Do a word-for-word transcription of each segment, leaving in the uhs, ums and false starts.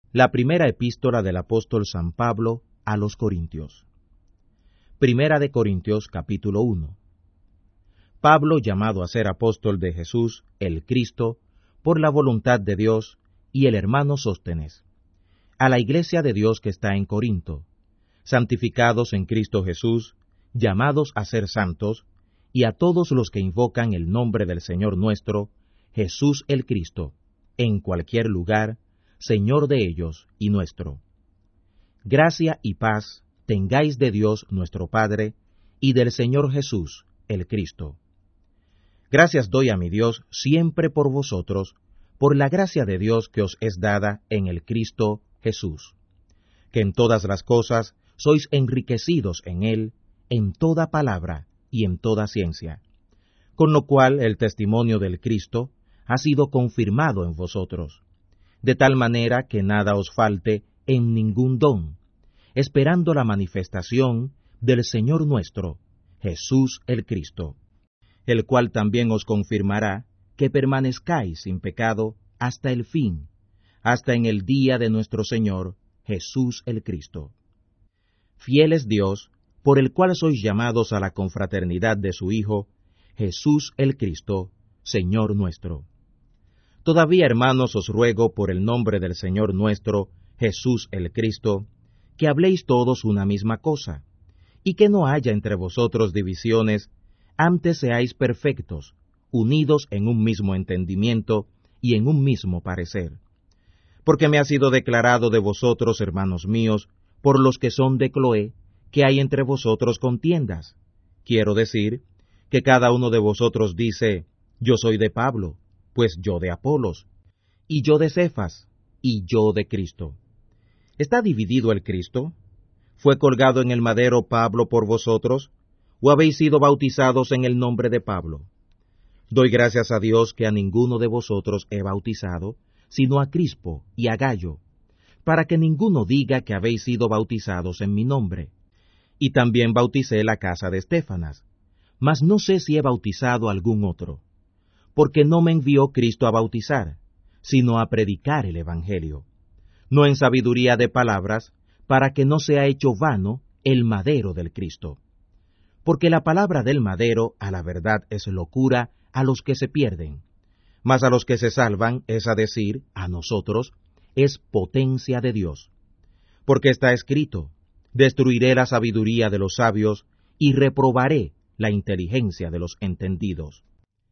La primera epístola del apóstol San Pablo a los Corintios. Primera de Corintios, capítulo uno. Pablo, llamado a ser apóstol de Jesús, el Cristo, por la voluntad de Dios, y el hermano Sóstenes, a la iglesia de Dios que está en Corinto, santificados en Cristo Jesús, llamados a ser santos, y a todos los que invocan el nombre del Señor nuestro, Jesús el Cristo, en cualquier lugar, Señor de ellos y nuestro. Gracia y paz tengáis de Dios nuestro Padre, y del Señor Jesús, el Cristo. Gracias doy a mi Dios siempre por vosotros, por la gracia de Dios que os es dada en el Cristo Jesús, que en todas las cosas sois enriquecidos en Él, en toda palabra y en toda ciencia, con lo cual el testimonio del Cristo ha sido confirmado en vosotros, de tal manera que nada os falte en ningún don, esperando la manifestación del Señor nuestro, Jesús el Cristo, el cual también os confirmará que permanezcáis sin pecado hasta el fin, hasta en el día de nuestro Señor, Jesús el Cristo. Fiel es Dios, por el cual sois llamados a la confraternidad de su Hijo, Jesús el Cristo, Señor nuestro. Todavía, hermanos, os ruego por el nombre del Señor nuestro, Jesús el Cristo, que habléis todos una misma cosa, y que no haya entre vosotros divisiones, antes seáis perfectos, unidos en un mismo entendimiento y en un mismo parecer. Porque me ha sido declarado de vosotros, hermanos míos, por los que son de Cloé, que hay entre vosotros contiendas. Quiero decir, que cada uno de vosotros dice, yo soy de Pablo, pues yo de Apolos, y yo de Cefas, y yo de Cristo. ¿Está dividido el Cristo? ¿Fue colgado en el madero Pablo por vosotros? ¿O habéis sido bautizados en el nombre de Pablo? Doy gracias a Dios que a ninguno de vosotros he bautizado, sino a Crispo y a Gayo, para que ninguno diga que habéis sido bautizados en mi nombre. Y también bauticé la casa de Estéfanas, mas no sé si he bautizado a algún otro, porque no me envió Cristo a bautizar, sino a predicar el Evangelio, no en sabiduría de palabras, para que no sea hecho vano el madero del Cristo. Porque la palabra del madero a la verdad es locura a los que se pierden, mas a los que se salvan, es a decir, a nosotros, es potencia de Dios. Porque está escrito, destruiré la sabiduría de los sabios, y reprobaré la inteligencia de los entendidos.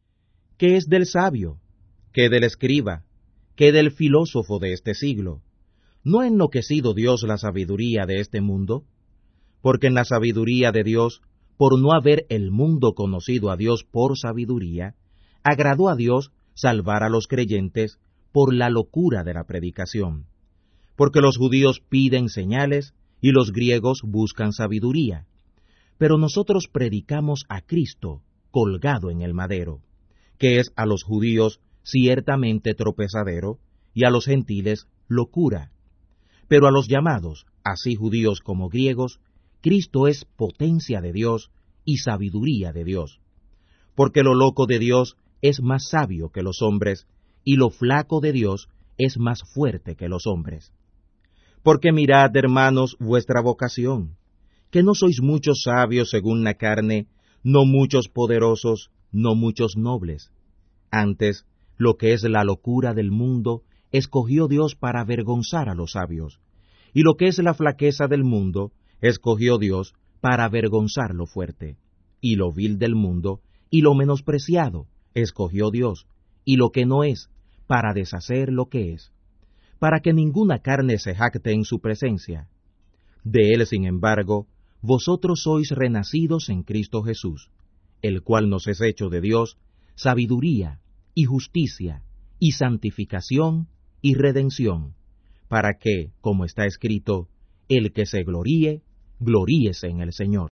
¿Qué es del sabio? ¿Qué del escriba? ¿Qué del filósofo de este siglo? ¿No ha enloquecido Dios la sabiduría de este mundo? Porque en la sabiduría de Dios, por no haber el mundo conocido a Dios por sabiduría, agradó a Dios salvar a los creyentes por la locura de la predicación. Porque los judíos piden señales y los griegos buscan sabiduría. Pero nosotros predicamos a Cristo colgado en el madero, que es a los judíos ciertamente tropezadero y a los gentiles locura. Pero a los llamados, así judíos como griegos, Cristo es potencia de Dios y sabiduría de Dios. Porque lo loco de Dios es más sabio que los hombres, y lo flaco de Dios es más fuerte que los hombres. Porque mirad, hermanos, vuestra vocación, que no sois muchos sabios según la carne, no muchos poderosos, no muchos nobles. Antes, lo que es la locura del mundo, escogió Dios para avergonzar a los sabios, y lo que es la flaqueza del mundo, escogió Dios para avergonzar lo fuerte, y lo vil del mundo, y lo menospreciado, escogió Dios, y lo que no es, para deshacer lo que es, para que ninguna carne se jacte en su presencia. De él, sin embargo, vosotros sois renacidos en Cristo Jesús, el cual nos es hecho de Dios sabiduría y justicia y santificación y redención, para que, como está escrito, el que se gloríe, gloríese en el Señor.